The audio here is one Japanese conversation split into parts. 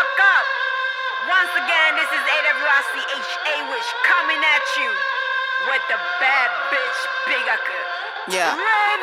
fuck up. Once again, this is AWICHA Wish coming at you with the bad bitch Bigaku. Yeah.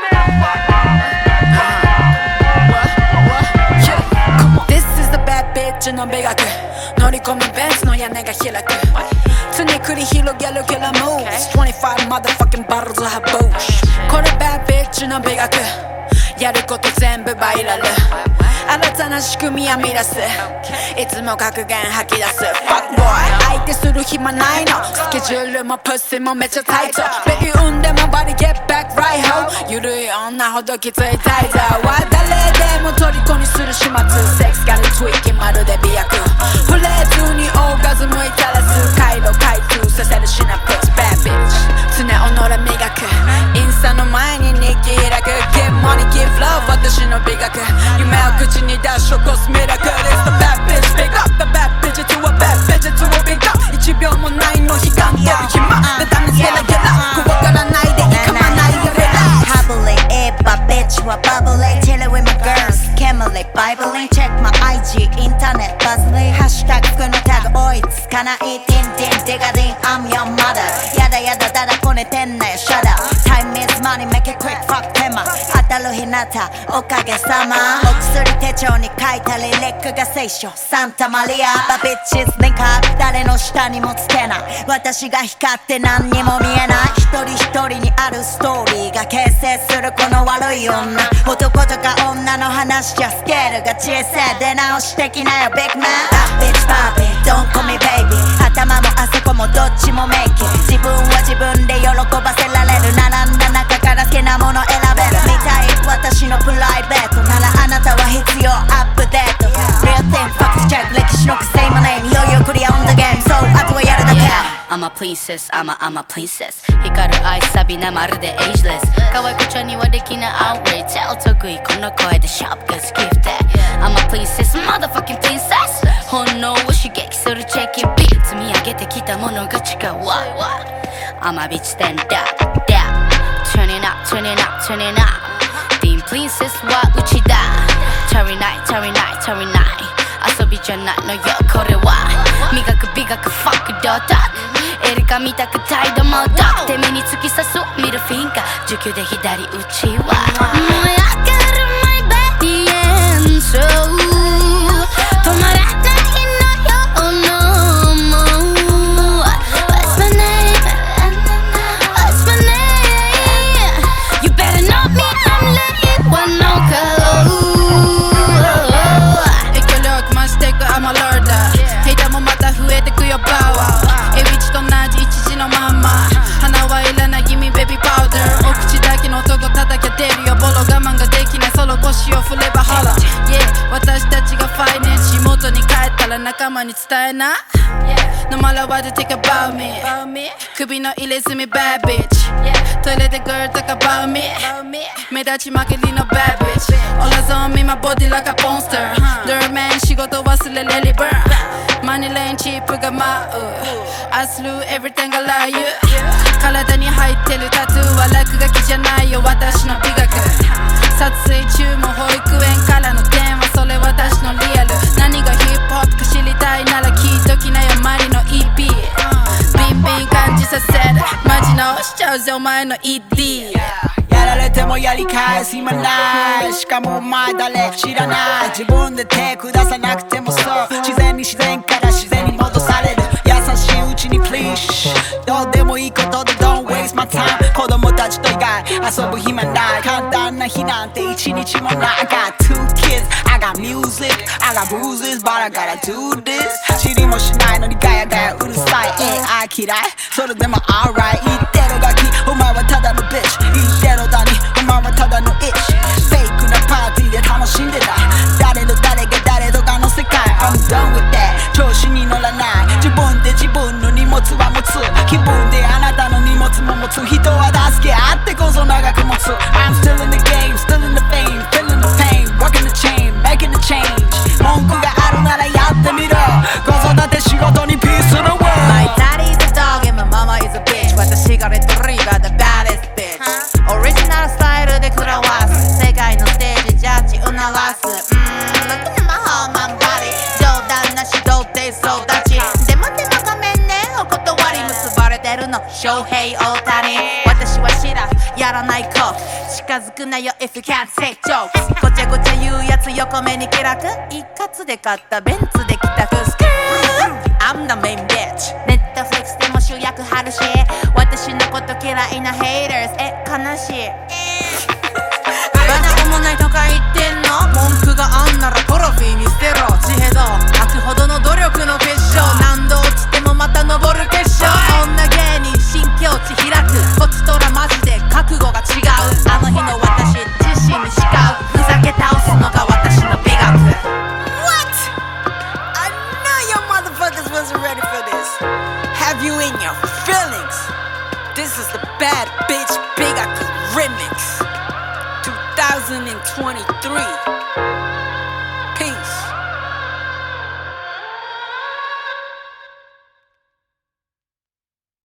This is the bad bitch の美学乗り込むベンツの屋根が開く常に繰り広げるキラーモーズ25 motherfucking bottles of booze これ bad bitch の美学やること全部バイラル新たな仕組みは乱すいつも格言吐き出す Fuck boy 相手する暇ないのスケジュールもプッシーもめっちゃタイトベビー産んでもバディ get back right home ゆるい女ほどきついタイトは誰でも虜にする始末セックスからツイキまるで美薬フレーズにオーガズムいたらす回路開通させるシナプス Bad bitch 常己磨くインスタの前に日記開く Give money give love 私の美学夢を口に出し起こすミラクル It's the bad bitch big up the bad bitch to a bad bitch to a big up 1秒もないの悲観出る暇でダメゲラゲラ怖がらないでいかまないよ Relax Happily it but bitch は bubbly Chilling with my girls Camely Bibling Check my IG インターネットバズりハッシュタグ服のタグ追いつかないティンティンディガディン I'm your mother やだやだだだこねてんなよ Shut up Time is money make it quick fuck 手間当たる日向おかげさまお薬手帳に書いたリリックが聖書サンタマリアバビッチズリンカー誰の下にもつけない私が光って何にも見えない一人一人にあるストーリーが形成するこの悪い女男とか女の話じゃスケールが小さい出直してきなよビッグマン That bitch Bobby Don't call me baby 頭もあそこもどっちもメイキ自分は自分で喜ばせられる並んだ中から好きなもの選べる見たい私のプライベートならあなたは必要アップデート Real thing fuck check 歴史の癖もねいよいよクリア on the game So あとはやるだけ I'm a princess, I'm a princess 光る愛サビなまるで ageless 可愛い子ちゃんにはできない outrage お得意この声でシャープが好きって I'm a princess, motherfucking princess 本能を刺激するチェキビ積み上げてきたものが違う I'm a bitch stand up, down Turn it up, turn it up, turn it up Team princess はうちだ足りない足りない足りない遊びじゃないのよこれは磨く美学 fuck ドタエリカ見たく態度もドッて目に突き刺すミルフィンガー19で左打ちは燃え上がる my body and soul 止まらないのよ no more What's my name? What's my name? You better know me I'm letting one no go I'm a lorda ヘイターもまた増えてくよパワーエビチと同じ一時のまんま花はいらない Give me baby powder お口だけの男叩きゃ出るよボロ我慢ができないその腰を振ればホラ Yeah 私たちがファイネン地元に帰ったら仲間に伝えな No matter what you think about me 首の入れ墨 bad bitch トイレで girl talk about me 目立ち負けりの bad bitch All eyes on me my body like a monster Dirt man 仕事忘れレリバーマニーレインチップが舞う I slew everything I like you 体に入ってるタトゥーは落書きじゃないよ私の美学撮影中も保育園からの電話それ私のリアル何がヒップホップか知りたいなら聞いときなよマリの EP ビンビン感じさせるマジ直しちゃうぜお前の ED やられてもやり返す暇ないしかもお前誰知らない自分で手下さなくてもそう自然に自然から自然に戻される優しいうちに Please どうでもいいことで Don't waste my time 子供たちと以外遊ぶ暇ない簡単な日なんて一日もない I got 2 kids I got music I got bruises But I gotta do this 知りもしないのにガヤガヤうるさい AI 嫌いそれでも alright 言ってるガキお前はただの bitch 言ってるだにお前はただの itch フェイクなパーティーで楽しんでた誰の誰が誰とかの世界 I'm done with that 調子に乗らない自分で自分の荷物は持つ気分であなたの荷物も持つ人は助け合ってこそ長く持つ I'm still in the game still in the fame feeling the pain working the chain making the change 文句があるならやってみろ子育て仕事に peace in the world My daddy's a dog and my mama is a bitch 私がレトリーバー the baddest bitch Original 翔平大谷私はシラフやらないコーク近づくなよ if you can't say jokes ごちゃごちゃ言うやつ横目に気楽一括で買ったベンツで帰宅スクー I'm the main bitch ネットフリックスでも主役張るし私のこと嫌いなヘイターズ悲しいバナおもないとか言ってんの文句があんならトロフィーに捨てろ地平道吐くほどの努力の結晶何度落ちてもまた登る決勝女芸人新境地開くこっちとらマジで覚悟が違うあの日の私自身に誓うふざけ倒すのが私の美学 What? I know your motherfuckers wasn't ready for this. Have you in your feelings? This is the Bad Bitch Bigaku Remix 2023